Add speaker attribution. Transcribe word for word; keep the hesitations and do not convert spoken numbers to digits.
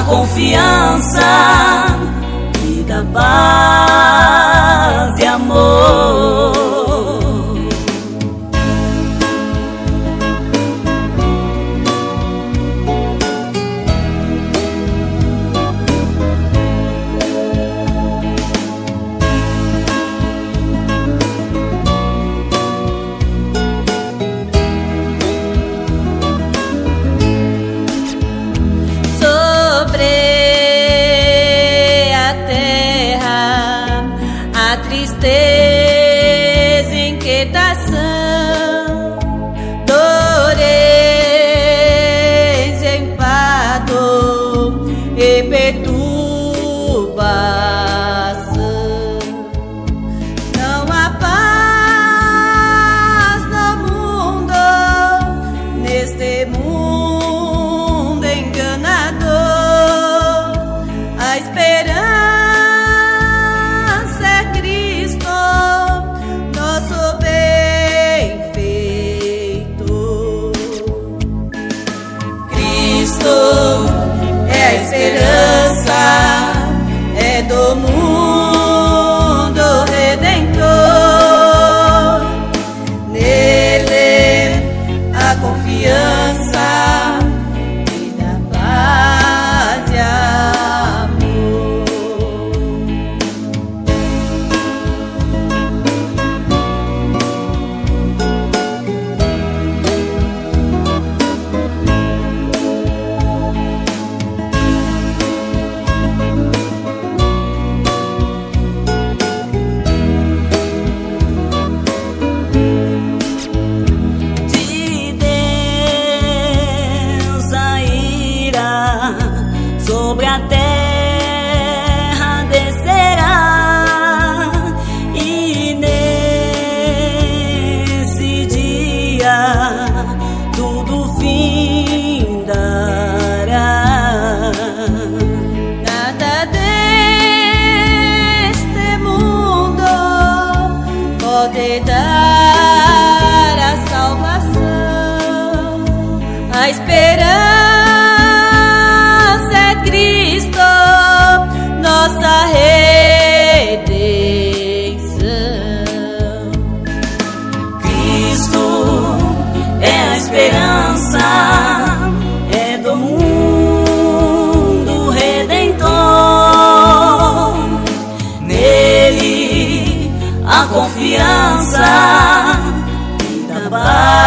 Speaker 1: confiança e da paz e amor.
Speaker 2: Tristeza, inquietação, dores, enfado e perturbação. Não há paz no mundo, neste mundo enganador. A esperança é a esperança, é do mundo redentor. Nele a confiança e da paz e
Speaker 1: sobre a terra descerá, e nesse dia tudo findará.
Speaker 2: Nada deste mundo pode dar a salvação, a esperança. Cristo, nossa redenção.
Speaker 1: Cristo é a esperança, é do mundo redentor. Nele a confiança e da paz.